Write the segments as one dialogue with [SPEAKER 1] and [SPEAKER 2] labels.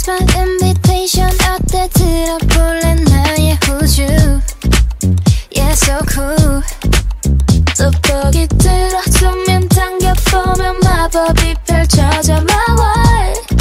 [SPEAKER 1] Here's my invitation. 어때 들어볼래 나의 호주. Yeah, so cool. 돋보기 들어주면 당겨보면 마법이 펼쳐져 my world.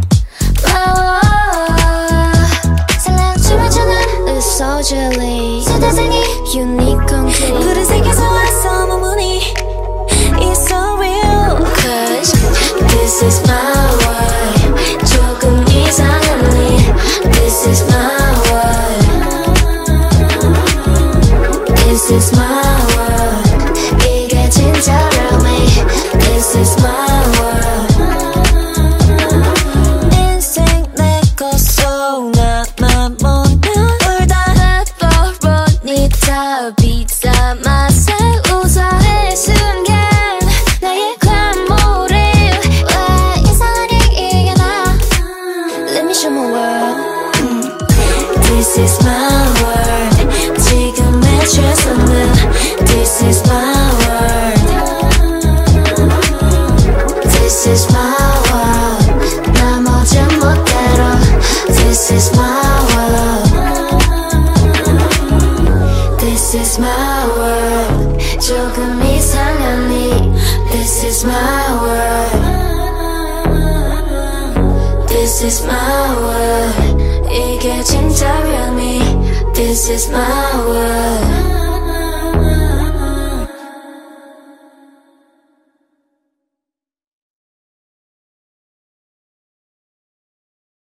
[SPEAKER 1] 살랑 춤을 추는 It's so jelly. 세대생이 unique concrete. 푸른색에서 왔어 머무니 It's so real. Cause this is my world. 조금 이상한 일. This is my world. This is my world. 이게 진짜 real me. This is my world. 인생 내 것소 나만 보면 울다 뻔뻔히 다 비싸 맛에 웃어해 순간 나의 glamour 왜 이상한 얘기가 나 Let me show my world. This is my world. 지금의 최선을 This is my world. This is my world. 나머진 멋대로 This is my world. This is my world. 조금 이상한 이 This is my world. This is my world. 이게 진짜 real me. This is my world.